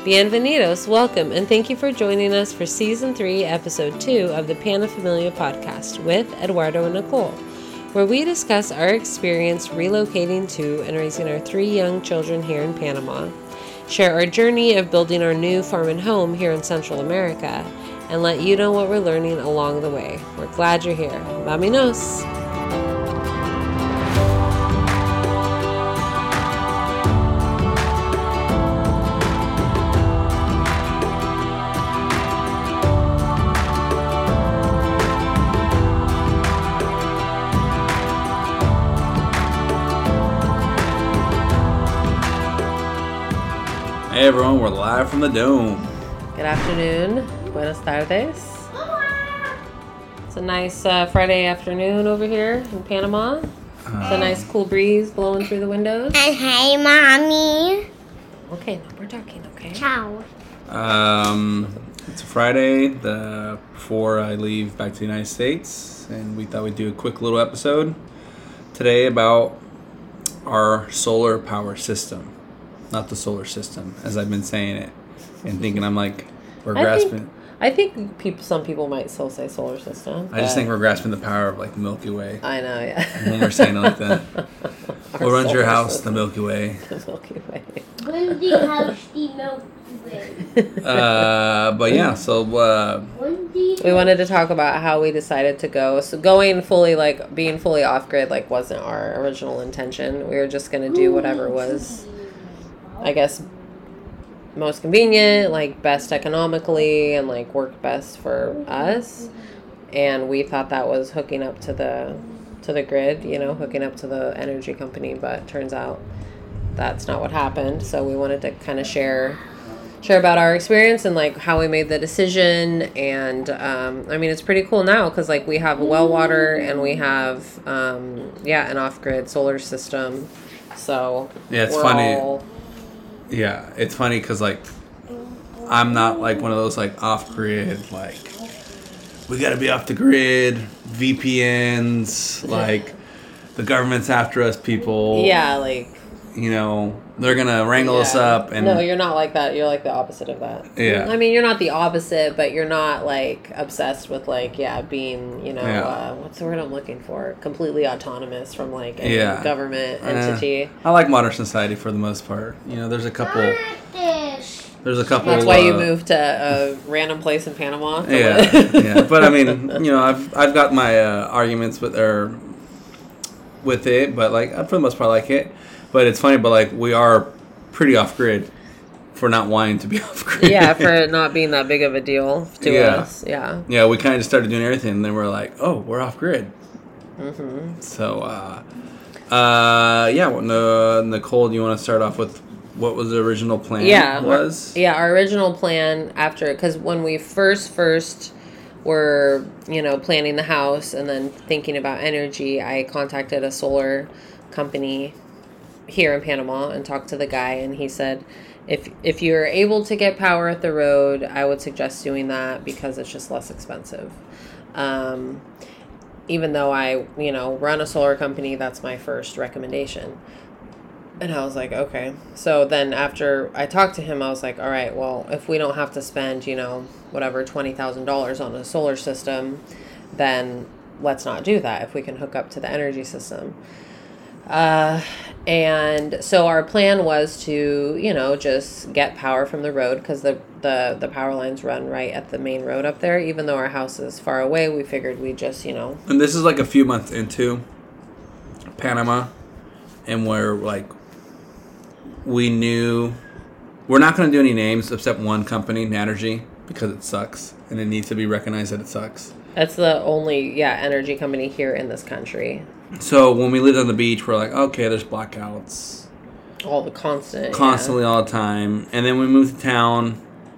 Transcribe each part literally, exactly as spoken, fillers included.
Bienvenidos, welcome, and thank you for joining us for Season three, Episode two of the Pana Familia podcast with Eduardo and Nicole, where we discuss our experience relocating to and raising our three young children here in Panama, share our journey of building our new farm and home here in Central America, and let you know what we're learning along the way. We're glad you're here. Vámonos! Hey everyone, we're live from the Dome. Good afternoon. Buenas tardes. It's a nice uh, Friday afternoon over here in Panama. It's a nice cool breeze blowing through the windows. And hey, Mommy. Okay, now we're talking, okay? Ciao. Um, it's a Friday the, before I leave back to the United States, and we thought we'd do a quick little episode today about our solar power system. Not the solar system, as I've been saying it, and thinking I'm like, we're I grasping. Think, I think people, some people might still say solar system. I just think we're grasping the power of like the Milky Way. I know, yeah. When we're saying it like that. What runs your house? System. The Milky Way. The Milky Way. When the house the Milky Way. Uh, but yeah, so uh, we wanted to talk about how we decided to go. So going fully, like being fully off grid, like wasn't our original intention. We were just gonna do whatever was, I guess, most convenient, like best economically, and like worked best for us. And we thought that was hooking up to the to the grid, you know, hooking up to the energy company. But turns out that's not what happened. So we wanted to kind of share share about our experience and like how we made the decision. And um, I mean, it's pretty cool now because like we have well water and we have um, yeah an off grid solar system. So yeah, it's we're funny. all, Yeah, it's funny because, like, I'm not, like, one of those, like, off-grid, like, we got to be off the grid, V P Ns, like, the government's after us people. yeah, like, You know, they're going to wrangle yeah. us up. And no, you're not like that. You're like the opposite of that. Yeah. I mean, you're not the opposite, but you're not, like, obsessed with, like, yeah, being, you know, Yeah. uh, what's the word I'm looking for? Completely autonomous from, like, a Yeah. government Uh, entity. I like modern society for the most part. You know, there's a couple, there's a couple. That's why you uh, moved to a random place in Panama. to Yeah, live. yeah. But, I mean, you know, I've, I've got my uh, arguments with, or, with it, but, like, for the most part, I like it. But it's funny, but like we are pretty off grid for not wanting to be off grid. Yeah, for it not being that big of a deal to Yeah. us. Yeah. Yeah, we kind of just started doing everything, and then we're like, oh, we're off grid. Mm-hmm. So, uh, uh, yeah, well, no, Nicole, do you want to start off with what was the original plan? Yeah. Was Yeah, our original plan after, because when we first, first were, you know, planning the house and then thinking about energy, I contacted a solar company here in Panama and talked to the guy, and he said if if you're able to get power at the road, I would suggest doing that because it's just less expensive. Um, even though I, you know, run a solar company, that's my first recommendation. And I was like, okay. So then after I talked to him, I was like, all right, well, if we don't have to spend, you know, whatever, twenty thousand dollars on a solar system, then let's not do that if we can hook up to the energy system. Uh, and so our plan was to, you know, just get power from the road because the, the, the power lines run right at the main road up there. Even though our house is far away, we figured we'd just, you know. and this is like a few months into Panama, and we're like, we knew we're not going to do any names except one company, Naturgy, because it sucks and it needs to be recognized that it sucks. That's the only, yeah, energy company here in this country. So when we lived on the beach, we're like, okay, there's blackouts. All the constant. Constantly yeah. all the time. And then we moved to town.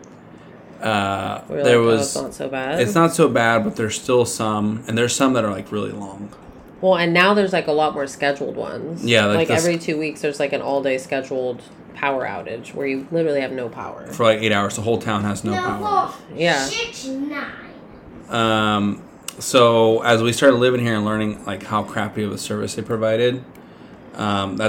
Uh, We were there like, oh, was... it's not so bad. It's not so bad, but there's still some. And there's some that are like really long. Well, and now there's like a lot more scheduled ones. Yeah. Like, Like, like this, every two weeks there's like an all-day scheduled power outage where you literally have no power. for like eight hours. The whole town has no power. Yeah. Six, nine. Um... So as we started living here and learning like how crappy of a service they provided, um, that's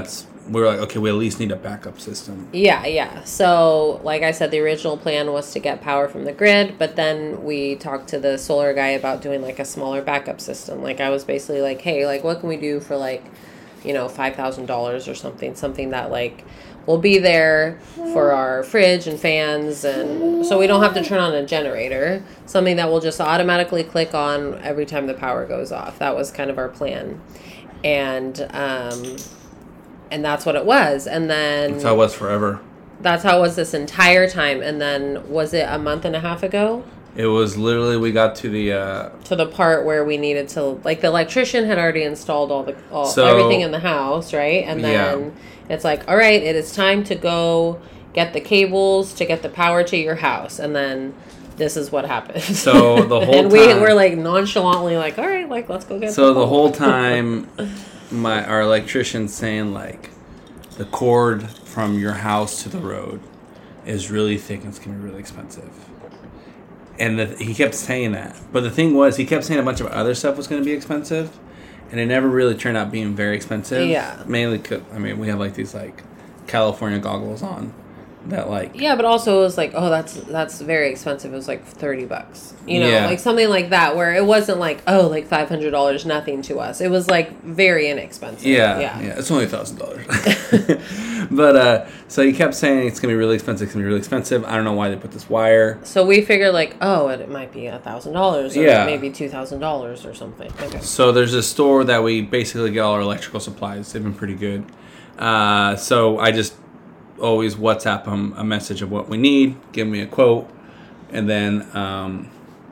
we were like, okay, we at least need a backup system. Yeah, yeah. So, like I said, the original plan was to get power from the grid, but then we talked to the solar guy about doing like a smaller backup system. Like I was basically like, hey, like what can we do for like, you know, five thousand dollars or something, something that like will be there for our fridge and fans, and so we don't have to turn on a generator, something that will just automatically click on every time the power goes off. That was kind of our plan. And, um... And that's what it was. And then... That's how it was forever. That's how it was this entire time. And then, was it a month and a half ago? It was literally, we got to the... Uh, to the part where we needed to... Like, the electrician had already installed all the all, so, everything in the house, right? And then yeah. it's like, all right, it is time to go get the cables to get the power to your house. And then... This is what happened. So, the whole and time... And we were, like, nonchalantly like, all right, like, let's go get So, the, the whole time... My our electrician's saying like the cord from your house to the road is really thick and it's gonna be really expensive, and the, he kept saying that. But the thing was, he kept saying a bunch of other stuff was gonna be expensive, and it never really turned out being very expensive. Yeah. Mainly, 'cause, I mean, we have like these like California goggles on that like. Yeah, but also it was like, oh, that's that's very expensive. It was like thirty bucks. You know, Yeah. like something like that, where it wasn't like, oh, like five hundred dollars, nothing to us. It was like very inexpensive. Yeah, yeah, yeah. It's only a thousand dollars. But uh, so he kept saying it's gonna be really expensive. It's gonna be really expensive. I don't know why they put this wire. So we figured like, oh, it, it might be a thousand dollars, or Yeah. maybe two thousand dollars or something. Okay. So there's a store that we basically get all our electrical supplies. They've been pretty good. Uh, so I just always WhatsApp them a message of what we need, give me a quote, and then um,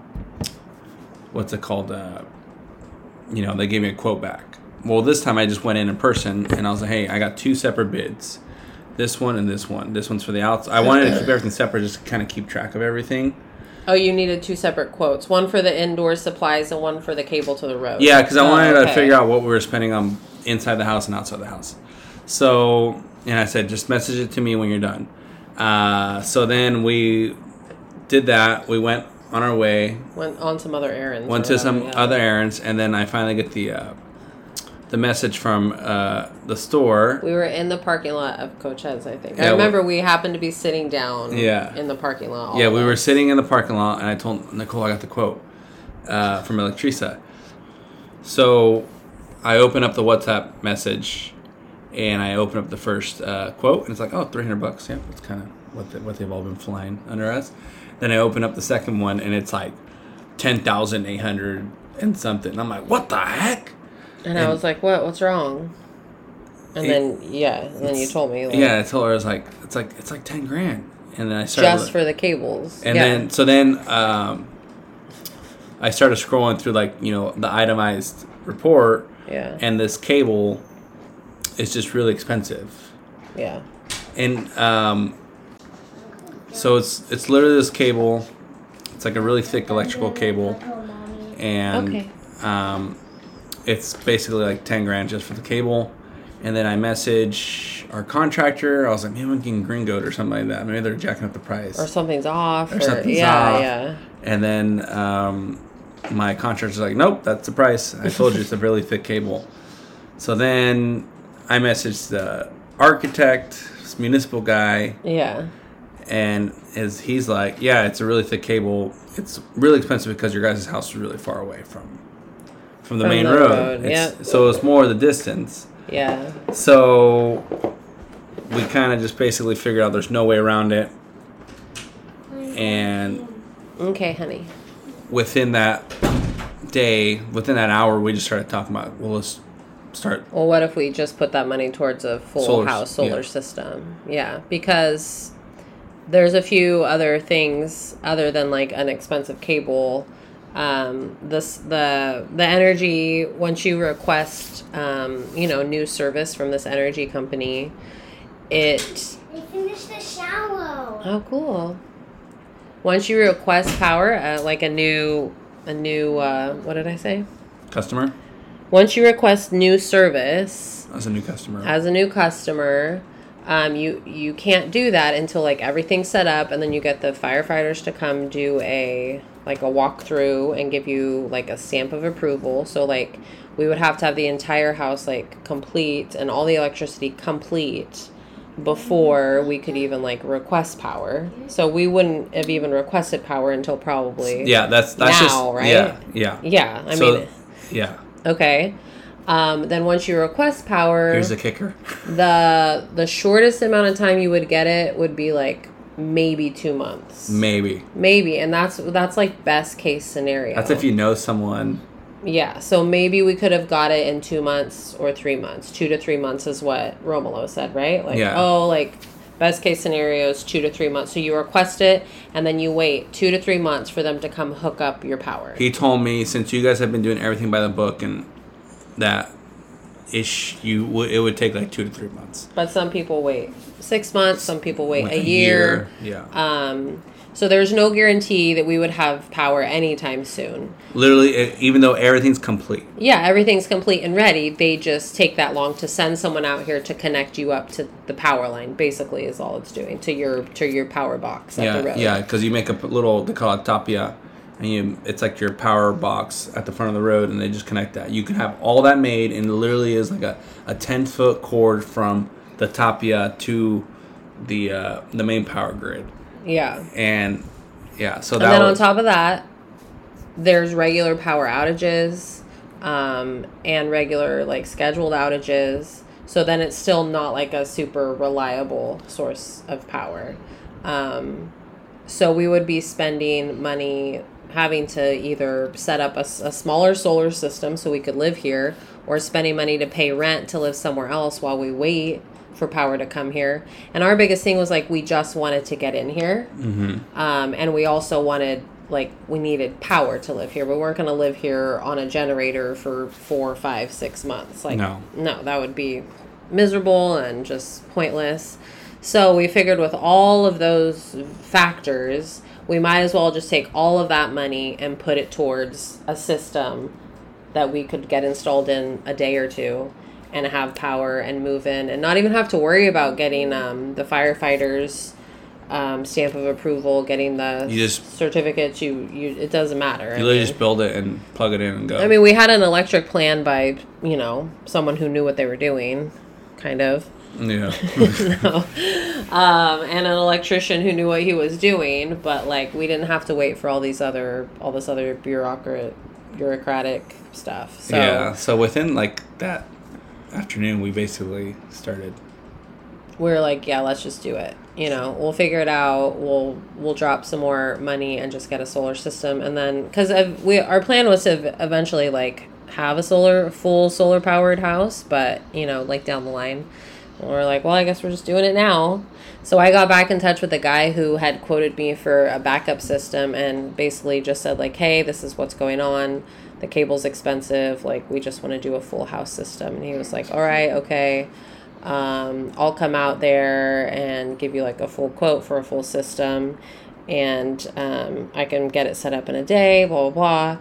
what's it called? Uh, you know, they gave me a quote back. Well, this time I just went in in person and I was like, hey, I got two separate bids. This one and this one. This one's for the outside. I wanted to keep everything separate just to kind of keep track of everything. Oh, you needed two separate quotes. One for the indoor supplies and one for the cable to the road. Yeah, because I oh, wanted okay. to figure out what we were spending on inside the house and outside the house. So, and I said, just message it to me when you're done. Uh, so then we did that. We went on our way. Went on some other errands. Went to some yeah. other errands, and then I finally get the uh, the message from uh, the store. We were in the parking lot of Coach's, I think. Yeah, I remember we happened to be sitting down Yeah. in the parking lot. all Yeah, of we were us. sitting in the parking lot, and I told Nicole I got the quote uh, from Electrisa. So I open up the WhatsApp message, and I open up the first uh, quote, and it's like, oh, three hundred bucks. Yeah, that's kind of what, the, what they've all been flying under us. Then I open up the second one, and it's like ten thousand eight hundred and something. And I'm like, what the heck? And, And- I was like, what? What's wrong? And It- then, yeah, and then you told me. Like, Yeah, I told her, I was like, it's like, it's like ten grand. And then I started. just for the cables. And yeah. then, so then um, I started scrolling through, like, you know, the itemized report, Yeah. and this cable is just really expensive. Yeah. And um, so it's it's literally this cable. It's like a really thick electrical cable, and Okay. um, it's basically like ten grand just for the cable. And then I message our contractor. I was like, maybe I'm getting gringoed or something like that. Maybe they're jacking up the price. Or something's off. Or Or, something's yeah, off. yeah. And then um, my contractor's like, nope, that's the price. I told you it's a really thick cable. So then I messaged the architect, this municipal guy, Yeah. and is he's like, yeah, it's a really thick cable. It's really expensive because your guys' house is really far away from from the From main the road. road, It's- yeah. So it's more the distance. Yeah. So we kind of just basically figured out there's no way around it. And Okay, honey. within that day, within that hour, we just started talking about, well, let's start. Well, what if we just put that money towards a full Solar- house solar yeah. system? Yeah, because there's a few other things other than like an expensive cable. Um, this the the energy once you request um, you know new service from this energy company, it They finished the shower. oh cool. Once you request power, uh, like a new a new uh, what did I say? Customer? Once you request new service. As a new customer. As a new customer, Um, you you can't do that until like everything's set up, and then you get the firefighters to come do a like a walkthrough and give you like a stamp of approval. So like we would have to have the entire house like complete and all the electricity complete before we could even like request power. So we wouldn't have even requested power until probably Yeah, that's that's now, just right? Yeah, yeah. Yeah, I So, mean, yeah. okay. Um, then once you request power, Here's the kicker. the the shortest amount of time you would get it would be like maybe two months. Maybe. Maybe, and that's that's like best case scenario. That's if you know someone. Yeah, so maybe we could have got it in two months or three months. Two to three months is what Romolo said, right? Like, Yeah. oh, like best case scenario is two to three months. So you request it, and then you wait two to three months for them to come hook up your power. He told me, since you guys have been doing everything by the book, and that ish, you w- it would take like two to three months. But some people wait six months. Some people wait Like a, year. Yeah. Um, so there's no guarantee that we would have power anytime soon. Literally, e- even though everything's complete. Yeah, everything's complete and ready. They just take that long to send someone out here to connect you up to the power line. Basically, is all it's doing to your to your power box at Yeah, the road. yeah, because you make a p- little, they call it tapia, and you it's like your power box at the front of the road, and they just connect that. You can have all that made, and it literally is like a, a ten foot cord from the tapia to the uh, the main power grid. Yeah. And yeah, so And that then on was, top of that, there's regular power outages, um, and regular like scheduled outages. So then it's still not like a super reliable source of power. Um, so we would be spending money having to either set up a, s- a smaller solar system so we could live here, or spending money to pay rent to live somewhere else while we wait for power to come here. And our biggest thing was like we just wanted to get in here. Mm-hmm. Um, and we also wanted, like, we needed power to live here. We weren't going to live here on a generator for four, five, six months. Like, No. no, that would be miserable and just pointless. So we figured with all of those factors, we might as well just take all of that money and put it towards a system that we could get installed in a day or two and have power and move in and not even have to worry about getting um, the firefighters um, stamp of approval, getting the You just- certificates. You, you, it doesn't matter. You I literally mean- just build it and plug it in and go. I mean, we had an electric plan by, you know, someone who knew what they were doing, kind of. yeah. No. Um, and an electrician who knew what he was doing, but like we didn't have to wait for all these other, all this other bureaucrat, bureaucratic stuff. So yeah. So within like that afternoon, we basically started. we're like, yeah, let's just do it. You know, we'll figure it out. We'll we'll drop some more money and just get a solar system, and then because we our plan was to eventually like have a solar full solar powered house, but you know, like down the line, we're like, well, I guess we're just doing it now. So I got back in touch with the guy who had quoted me for a backup system, and basically just said like, hey, this is what's going on. The cable's expensive. Like, we just want to do a full house system. And he was like, all right, okay. Um, I'll come out there and give you like a full quote for a full system, and um, I can get it set up in a day, blah, blah, blah.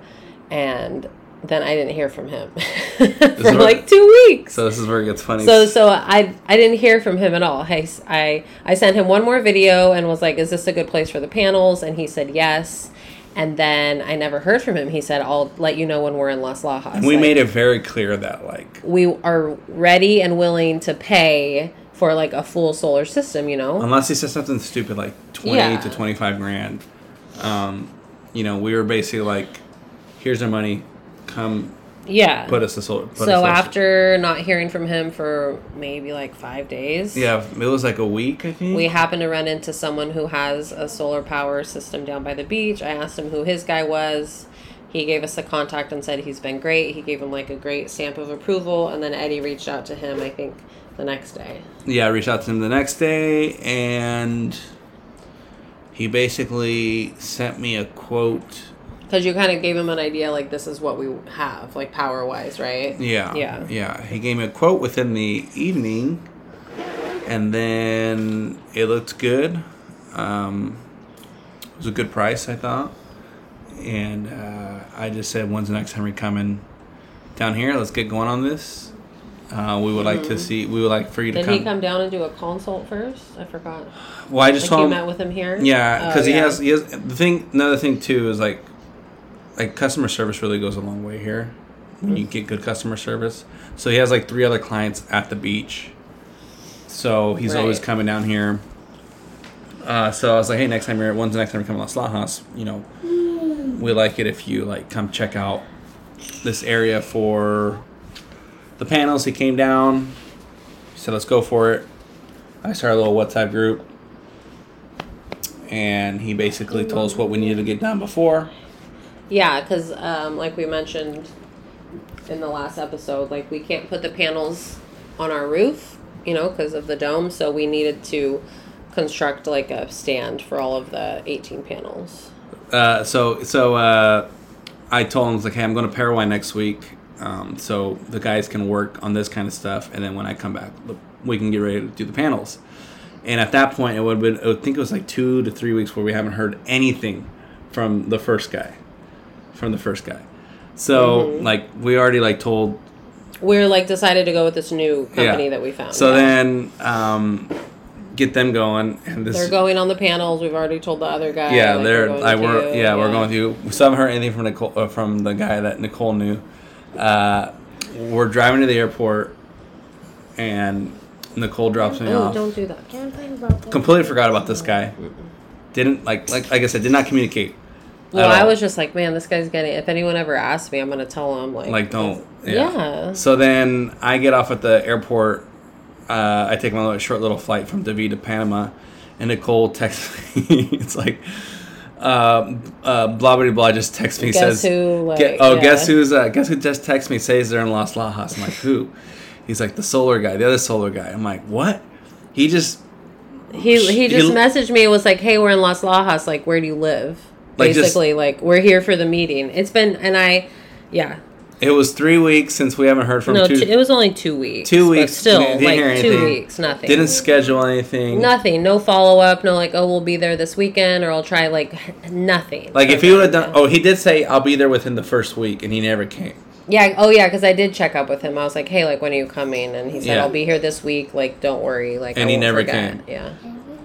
And then I didn't hear from him for where- like two weeks. So this is where it gets funny. So so I I didn't hear from him at all. Hey, I I sent him one more video and was like, is this a good place for the panels? And he said yes. And then I never heard from him. He said, I'll let you know when we're in Las Lajas. And we Like, made it very clear that like we are ready and willing to pay for like a full solar system, you know? unless he says something stupid like twenty Yeah. to twenty five grand, um, you know, we were basically like, here's our money, come Yeah. put us a solar. Put So us a- after not hearing from him for maybe like five days, yeah, it was like a week, I think. we happened to run into someone who has a solar power system down by the beach. I asked him who his guy was. He gave us a contact and said he's been great. He gave him like a great stamp of approval, and then Eddie reached out to him, I think, the next day. Yeah, I reached out to him the next day, and he basically sent me a quote. Because you kind of gave him an idea, like, this is what we have, like, power-wise, right? Yeah. Yeah. Yeah. He gave me a quote within the evening, and then it looked good. Um, it was a good price, I thought. And uh, I just said, when's the next time you're coming down here? Let's get going on this. Uh, we would like Mhm. to see. We would like for you to Did come. he come down and do a consult first? I forgot. Well, I just Like told you him. met with him here. Yeah, because Oh, he yeah. has. He has the thing. Another thing too is like, like customer service really goes a long way here. When you get good customer service, so he has like three other clients at the beach. So he's always Right. coming down here. Uh, so I was like, hey, next time you're when's the next time you come to Las Lajas? You know, we like it if you like come check out this area for the panels. He came down. He said, let's go for it. I started a little WhatsApp group. And he basically told us what we needed to get done before. Yeah, because um, like we mentioned in the last episode, like we can't put the panels on our roof, you know, because of the dome. So we needed to construct like a stand for all of the eighteen panels. Uh, so so uh, I told him, I was like, hey, I'm going to Paraguay next week. Um, so the guys can work on this kind of stuff. And then when I come back, we can get ready to do the panels. And at that point, it would have been, I think it was like two to three weeks where we haven't heard anything from the first guy. From the first guy. So, Mhm. like, we already, like, told... We're like decided to go with this new company Yeah. that we found. So yeah. then, um, get them going. And this, They're going on the panels. We've already told the other guy. Yeah, like, they're. going I with were. you. Yeah, we're going with you. We still haven't heard anything from Nicole, uh, from the guy that Nicole knew. Uh, we're driving to the airport, and Nicole drops me Oh, off. don't do that. Can't think about that. Completely forgot about this guy. Didn't like like like I said, did not communicate. Well, at I all. was just like, man, this guy's getting. If anyone ever asks me, I'm gonna tell them like, Like, don't. Yeah. Yeah. So then I get off at the airport. Uh, I take my little, short little flight from David to Panama, and Nicole texts me. It's like, uh, uh, blah blah blah. Just texts me. Guess says, who? Like, Get, oh, yeah. guess who's? Uh, guess who just texted me? Says they're in Las Lajas. I'm like, who? He's like the solar guy, the other solar guy. I'm like, what? He just He he just he- messaged me and was like, hey, we're in Las Lajas. Like, where do you live? Like, just- Basically, like we're here for the meeting. It's been and I, yeah. It was three weeks since we haven't heard from No, two. two, it was only two weeks. Two but weeks, still, didn't like hear two anything. weeks, nothing. Didn't schedule anything. Nothing. No follow up. No like, oh, we'll be there this weekend, or I'll try. Like nothing. Like if for he would have them, done. yeah. Oh, he did say I'll be there within the first week, and he never came. Yeah. Oh, yeah. Because I did check up with him. I was like, "Hey, like, when are you coming?" And he said, Yeah. "I'll be here this week. Like, don't worry. Like, And I he won't never forget." came. Yeah.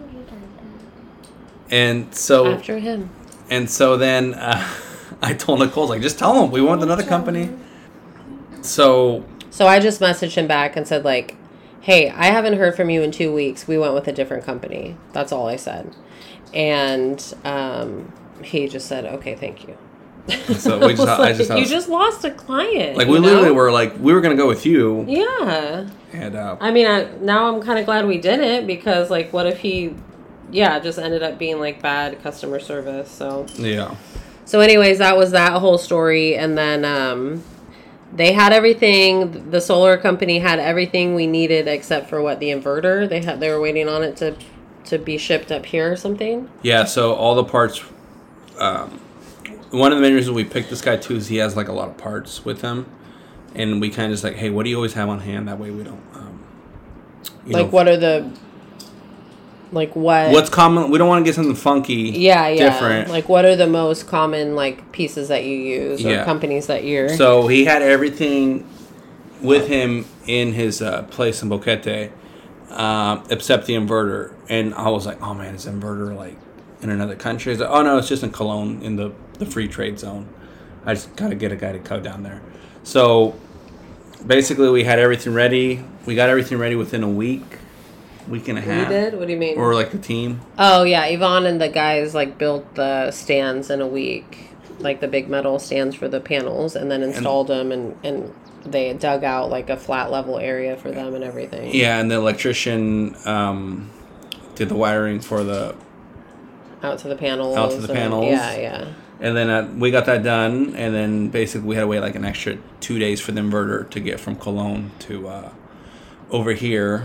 And so After him. and so then uh, I told Nicole like, just tell him we want another company. So So I just messaged him back and said like, "Hey, I haven't heard from you in two weeks. We went with a different company." That's all I said. And um, he just said, "Okay, thank you." So we just- was I like, just- I you was- just lost a client. like you we know? literally were like we were gonna go with you. Yeah. And uh, I mean, I, now I'm kind of glad we did it because, like, what if he, yeah, just ended up being like bad customer service. So, yeah. so anyways, that was that whole story, and then um, they had everything. The solar company had everything we needed except for what the inverter. They had they were waiting on it to to be shipped up here or something. Yeah, so all the parts. Um, one of the main reasons we picked this guy too is he has like a lot of parts with him, and we kind of just like, hey, what do you always have on hand? That way we don't. Um, you Like, know, what are the like what? What's common? We don't want to get something funky. yeah, yeah. Different. Like, what are the most common like pieces that you use or Yeah. companies that you're? So he had everything with him in his uh, place in Boquete, um, except the inverter. And I was like, oh man, is the inverter like in another country? He's like, oh no, it's just in Cologne in the, the free trade zone. I just gotta get a guy to go down there. So basically, we had everything ready. We got everything ready within a week, week and a You half. did? What do you mean? Or like the team. Oh yeah, Yvonne and the guys like built the stands in a week, like the big metal stands for the panels, and then installed them, and and they dug out like a flat level area for them and everything. Yeah, and the electrician um, did the wiring for the. Out to the panels. Out to the and- panels. Yeah, yeah. And then uh, we got that done, and then basically we had to wait like an extra two days for the inverter to get from Cologne to uh, over here.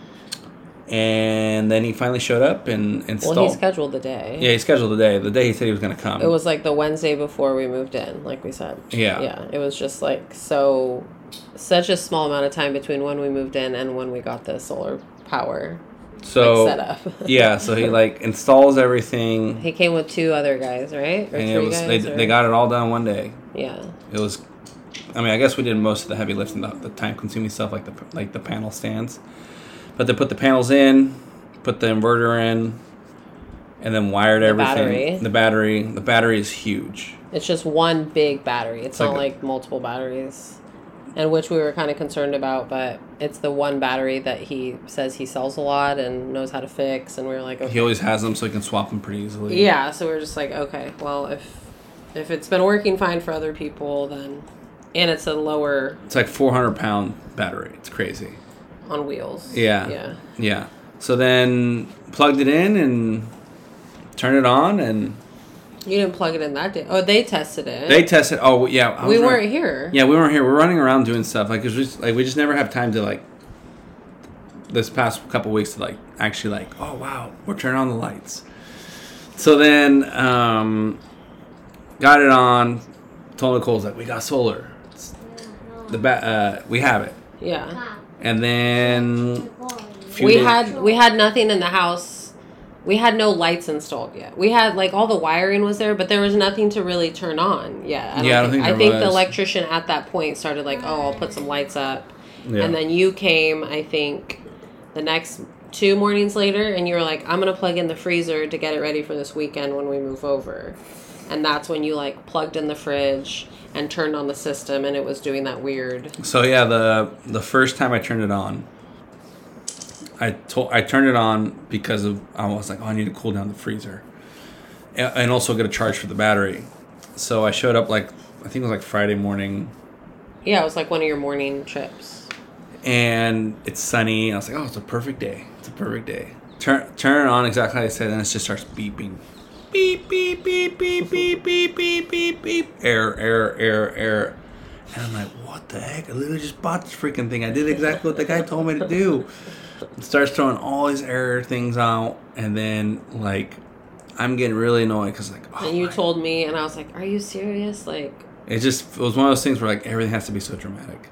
And then he finally showed up and installed. Well, he scheduled the day. Yeah, he scheduled the day. The day he said he was going to come. It was like the Wednesday before we moved in, like we said. Yeah. Yeah. It was just like so, such a small amount of time between when we moved in and when we got the solar power so like, set up. yeah, so he like installs everything. He came with two other guys, right? Or And three it was they, guys? or- they got it all done one day. Yeah. It was I mean, I guess we did most of the heavy lifting, the, the time-consuming stuff, like the like the panel stands. But they put the panels in, put the inverter in, and then wired The everything. battery. The battery. The battery is huge. It's just one big battery. It's, It's not like a- like multiple batteries. And which we were kind of concerned about, but it's the one battery that he says he sells a lot and knows how to fix. And we were like, okay. He always has them, so he can swap them pretty easily. Yeah, so we we're just like, okay, well, if if it's been working fine for other people, then... And it's a lower It's like four hundred pound battery. It's crazy. on wheels. Yeah. Yeah. Yeah. So then plugged it in and turned it on, and You didn't plug it in that day. Oh, they tested it. they tested. Oh yeah, I we was weren't run- here. Yeah, we weren't here. We're running around doing stuff like it's just like we just never have time to like. This past couple weeks to like actually like oh wow we're turning on the lights. So then um, got it on. Told Nicole's like we got solar. It's the ba- uh, we have it. Yeah. And then few We days- had we had nothing in the house. We had no lights installed yet. We had like all the wiring was there, but there was nothing to really turn on yet. Yeah, I don't think I there think the was. electrician at that point started like, oh, I'll put some lights up, Yeah. and then you came. I think the next two mornings later, and you were like, I'm gonna plug in the freezer to get it ready for this weekend when we move over, and that's when you like plugged in the fridge and turned on the system, and it was doing that weird. So yeah, the the first time I turned it on, I told I turned it on because of I was like, oh, I need to cool down the freezer, and, and also get a charge for the battery. So I showed up like I think it was like Friday morning, Yeah, it was like one of your morning trips. and it's sunny. And I was like, oh, it's a perfect day. It's a perfect day. Turn turn it on exactly how I said, and it just starts beeping. Beep beep beep beep beep beep beep beep beep. Error error error error. And I'm like, what the heck? I literally just bought this freaking thing. I did exactly what the guy told me to do. It starts throwing all these error things out, and then like I'm getting really annoyed because like oh And you my- told me, and I was like, are you serious? Like... it just it was one of those things where like everything has to be so dramatic.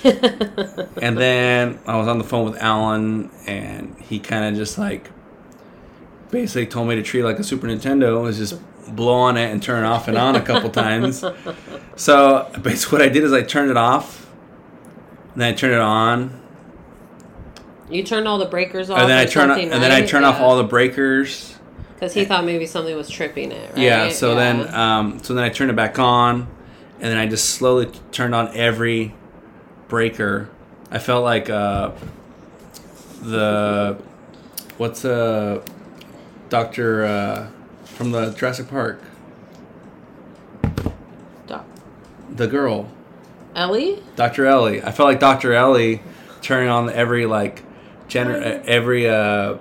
And then I was on the phone with Alan, and he kind of just like basically told me to treat it like a Super Nintendo, was just blow on it and turn it off and on a couple times. So basically what I did is I turned it off, and then I turned it on, You turned all the breakers off, and then I or turn something, and then I right? turn off Yeah. all the breakers. Because he thought maybe something was tripping it, right? Yeah. So Yeah. then um, so then I turned it back on, and then I just slowly turned on every breaker. I felt like uh, the what's uh Doctor uh, from the Jurassic Park, Doc- the girl, Ellie? Doctor Ellie. I felt like Doctor Ellie turning on every like gener- uh, every uh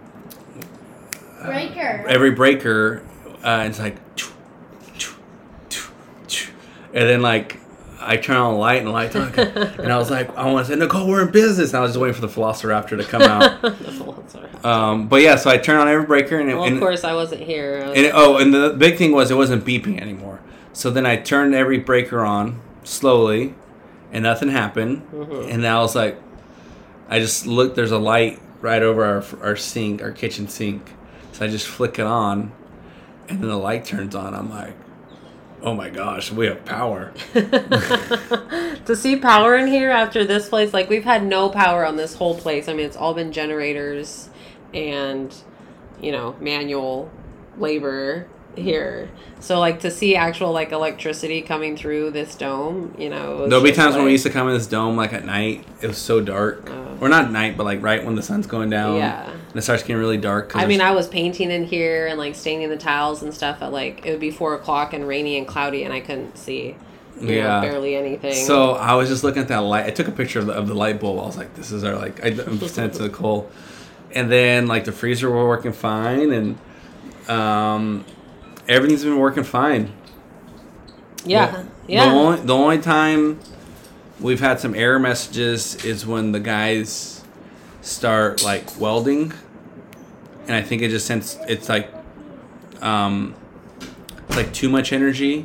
Breaker. every breaker, uh, and it's like, choo, choo, choo, choo. And then like I turn on the light and the light, and I was like, I want to say, Nicole, we're in business. And I was just waiting for the Velociraptor to come out. The Velociraptor. Um, but yeah, so I turned on every breaker, and, it, Well, and of course, I wasn't here. I was- And it, oh, and the big thing was it wasn't beeping anymore. So then I turned every breaker on slowly, and nothing happened. Mhm. And then I was like, I just looked. There's a light right over our our sink, our kitchen sink. So I just flick it on, and then the light turns on. I'm like, oh my gosh, we have power. To see power in here after this place, like we've had no power on this whole place. I mean, it's all been generators and, you know, manual labor here. So like to see actual like electricity coming through this dome, you know. it was There'll be just times when we like- used to come in this dome like at night. It was so dark, Oh. or not night, but like right when the sun's going down. Yeah. And it starts getting really dark. 'cause I mean, there's- I was painting in here and like staining the tiles and stuff at like it would be four o'clock and rainy and cloudy and I couldn't see, you Yeah. know, barely anything. So I was just looking at that light. I took a picture of the, of the light bulb. I was like, "This is our like." I sent it to Nicole, and then like the freezer were working fine, and um, everything's been working fine. yeah, The, yeah. The only the only time we've had some error messages is when the guys start like welding, and I think it just sends. It's like, um, it's like too much energy.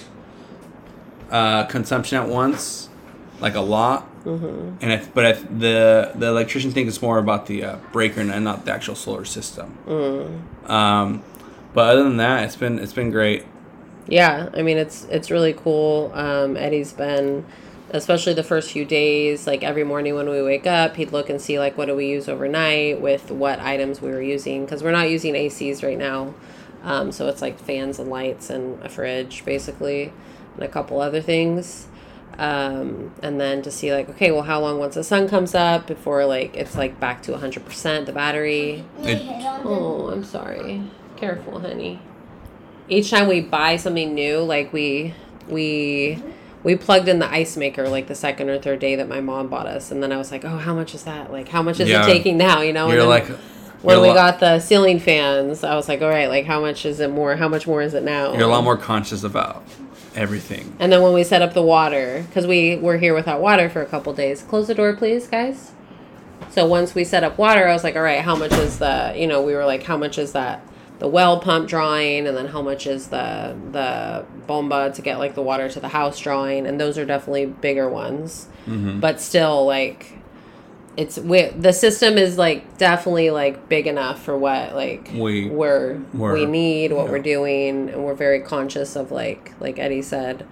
Uh, consumption at once, like a lot, Mm-hmm. and I, but I, the the electrician thinks it's more about the uh, breaker and not the actual solar system. Mm. Um, but other than that, it's been it's been great. Yeah, I mean it's it's really cool. Um, Eddie's been, especially the first few days, like every morning when we wake up, he'd look and see like what do we use overnight with what items we were using because we're not using A Cs right now, um, so it's like fans and lights and a fridge basically, and a couple other things, um, and then to see like okay, well how long once the sun comes up before like it's like back to one hundred percent the battery. It- Oh, I'm sorry. Careful, honey. Each time we buy something new, like we we we plugged in the ice maker like the second or third day that my mom bought us, and then I was like, oh, how much is that? Like, how much is Yeah. it taking now? You know, You're and then like, when you're we a lot- got the ceiling fans, I was like, all right, like how much is it more? How much more is it now? You're a lot more conscious about everything. And then when we set up the water, because we were here without water for a couple days. Close the door, please, guys. So once we set up water, I was like, all right, how much is the, you know, we were like, how much is that, the well pump drawing, and then how much is the the bomba to get like the water to the house drawing, and those are definitely bigger ones. Mm-hmm. But still, like, it's, we, the system is like definitely like big enough for what like We- we're, we're- we need, what yeah. we're doing, and we're very conscious of like like Eddie said,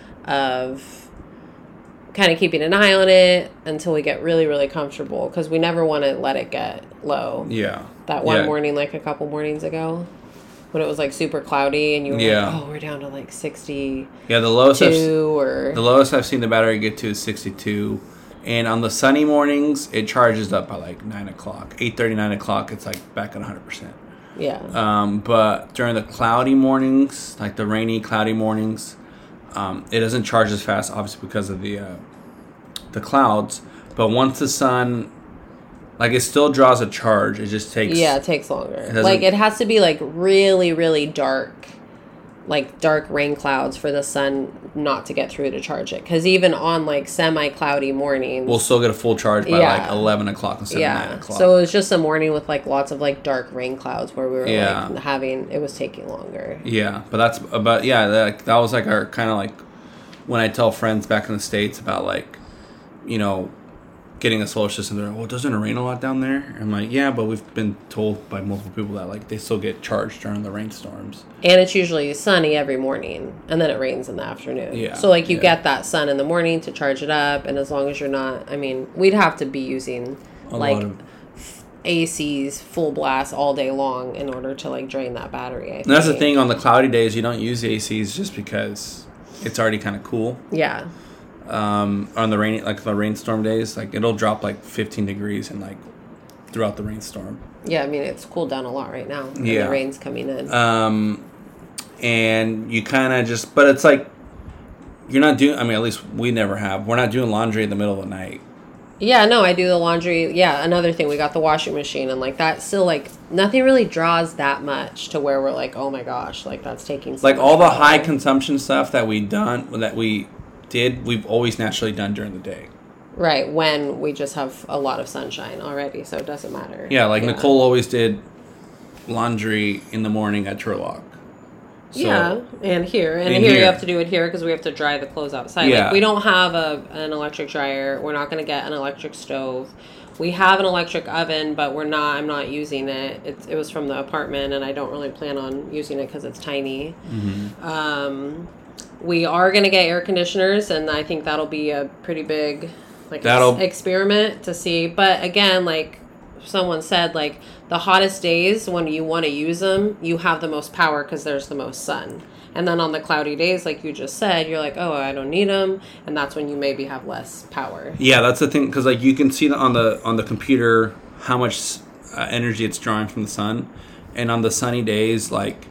of kind of keeping an eye on it until we get really really comfortable because we never want to let it get low. Yeah. That one Yeah. morning, like a couple mornings ago, when it was like super cloudy and you were Yeah. like, oh, we're down to like sixty-two Yeah, the lowest I've, or the lowest I've seen the battery get to is sixty-two. And on the sunny mornings, it charges up by like nine o'clock. eight thirty, nine o'clock, it's like back at one hundred percent. yeah. Um, but during the cloudy mornings, like the rainy, cloudy mornings, um, it doesn't charge as fast, obviously because of the uh, the clouds. But once the sun, like it still draws a charge. It just takes. Yeah, it takes longer. doesn't- Like it has to be like really, really dark, like dark rain clouds for the sun not to get through to charge it. Because even on like semi-cloudy mornings, We'll still get a full charge by Yeah. like eleven o'clock instead of nine yeah. o'clock. So it was just a morning with like lots of like dark rain clouds where we were Yeah. like having it was taking longer. Yeah, but that's about yeah. That, that was like our kind of like when I tell friends back in the States about like, you know, getting a solar system. They're like, well, doesn't it rain a lot down there? I'm like, yeah, but we've been told by multiple people that like they still get charged during the rainstorms. And it's usually sunny every morning, and then it rains in the afternoon. Yeah, So like you yeah. get that sun in the morning to charge it up, and as long as you're not, I mean, we'd have to be using A like lot of. A Cs full blast all day long in order to like drain that battery. I And that's the think. thing on the cloudy days. You don't use A Cs just because it's already kind of cool. Yeah. Um, on the rainy, like the rainstorm days, like it'll drop like fifteen degrees and like throughout the rainstorm. Yeah, I mean it's cooled down a lot right now. And Yeah. the rain's coming in. Um, and you kind of just, but it's like you're not doing. I mean, at least we never have. We're not doing laundry in the middle of the night. Yeah, no, I do the laundry. Yeah, another thing, we got the washing machine, and like that still like nothing really draws that much to where we're like, oh my gosh, like that's taking so Like much all the power. high consumption stuff that we done that we did, we've always naturally done during the day. Right, when we just have a lot of sunshine already, so it doesn't matter. Yeah, like Nicole always did laundry in the morning at Turlock. So, yeah, and here. And, And here, you here. have to do it here because we have to dry the clothes outside. Yeah. Like, we don't have a an electric dryer. We're not going to get an electric stove. We have an electric oven, but we're not, I'm not using it. It, it was from the apartment, and I don't really plan on using it because it's tiny. Mhm. Um, we are going to get air conditioners, and I think that'll be a pretty big like That'll- ex- experiment to see. But again, like someone said, like the hottest days when you want to use them, you have the most power because there's the most sun. And then on the cloudy days, like you just said, you're like, oh, I don't need them, and that's when you maybe have less power. Yeah, that's the thing, because like you can see on the on the computer how much uh, energy it's drawing from the sun, and on the sunny days, like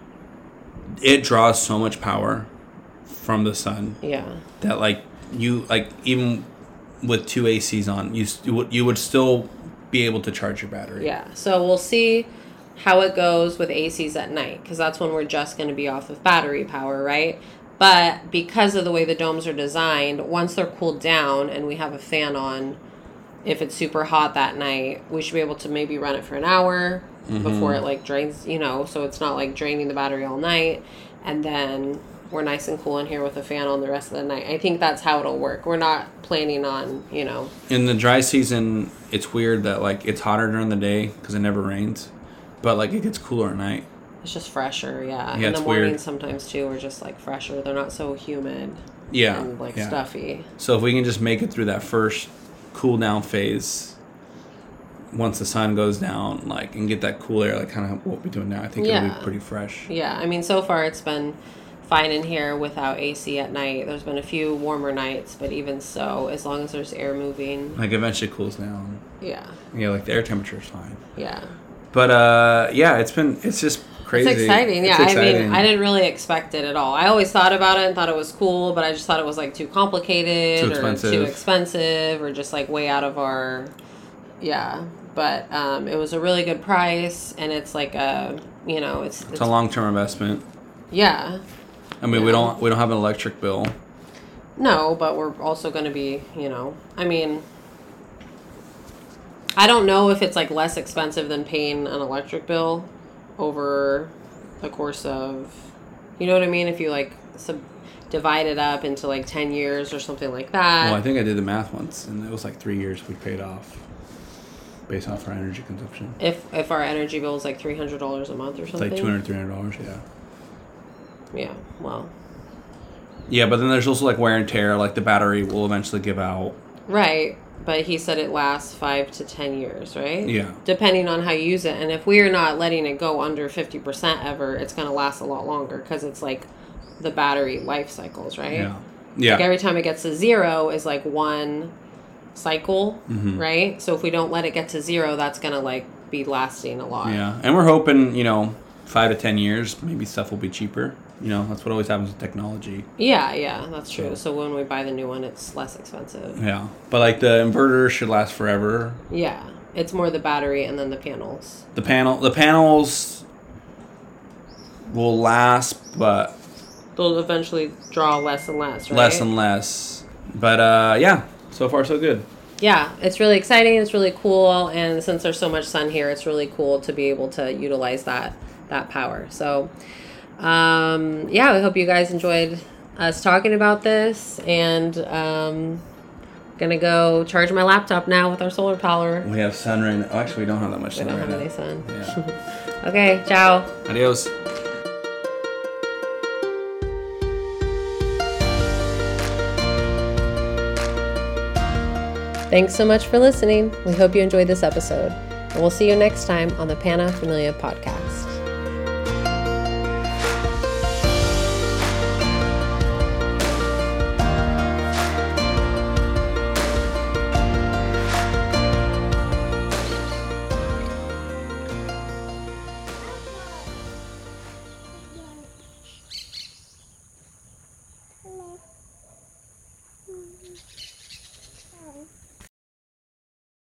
it draws so much power from the sun Yeah. that like you like even with two A Cs on, you st- you would you would still be able to charge your battery. Yeah. So we'll see how it goes with A Cs at night, because that's when we're just going to be off of battery power, right? But because of the way the domes are designed, once they're cooled down and we have a fan on, if it's super hot that night, we should be able to maybe run it for an hour Mhm. before it like drains, you know, so it's not like draining the battery all night. And then we're nice and cool in here with a fan on the rest of the night. I think that's how it'll work. We're not planning on, you know. In the dry season, it's weird that like it's hotter during the day because it never rains, but like it gets cooler at night. It's just fresher, yeah. Yeah, In the it's morning weird. sometimes too are just like fresher. They're not so humid Yeah. and like yeah. stuffy. So if we can just make it through that first cool down phase, once the sun goes down, like, and get that cool air, like kind of what we're doing now, I think it'll Yeah. be pretty fresh. Yeah, I mean, so far it's been fine in here without A C at night. There's been a few warmer nights, but even so, as long as there's air moving, Like eventually it cools down. yeah, Yeah, like the air temperature is fine. yeah. But uh, yeah, it's been it's just crazy. It's exciting, yeah. It's I mean, exciting. I didn't really expect it at all. I always thought about it and thought it was cool, but I just thought it was like too complicated Too or expensive. too expensive or just like way out of our, yeah. But um, it was a really good price, and it's like a, you know, it's, It's a long term investment. yeah. I mean, we Yeah. don't we don't have an electric bill. No, but we're also going to be, you know, I mean, I don't know if it's like less expensive than paying an electric bill over the course of, you know what I mean? If you like sub- divide it up into like ten years or something like that. Well, I think I did the math once, and it was like three years we paid off, based off our energy consumption. if if our energy bill is like three hundred dollars a month or It's something. like two hundred, three hundred dollars, yeah. Yeah, well, Yeah, but then there's also like wear and tear. Like the battery will eventually give out. right. But he said it lasts five to ten years, right? Yeah. Depending on how you use it. And if we're not letting it go under fifty percent ever, it's going to last a lot longer because it's like the battery life cycles, right? Yeah. Yeah. Like every time it gets to zero is like one cycle, Mhm. right? So if we don't let it get to zero, that's going to like be lasting a lot. Yeah, and we're hoping, you know, five to ten years, maybe stuff will be cheaper. You know, that's what always happens with technology. Yeah, yeah, that's true. So- So when we buy the new one, it's less expensive. Yeah, but like the inverter should last forever. Yeah. It's more the battery and then the panels. The panel, the panels will last, but They'll eventually draw less and less, right? less and less. But uh, yeah, so far so good. Yeah, it's really exciting. It's really cool, and since there's so much sun here, it's really cool to be able to utilize that that power. So, um, yeah, I hope you guys enjoyed us talking about this, and um, gonna go charge my laptop now with our solar power. We have sun right now. Oh, actually, we don't have that much We sun don't right have now. any sun. Yeah. Okay, ciao. Adios. Thanks so much for listening. We hope you enjoyed this episode, and we'll see you next time on the Pana Familia podcast.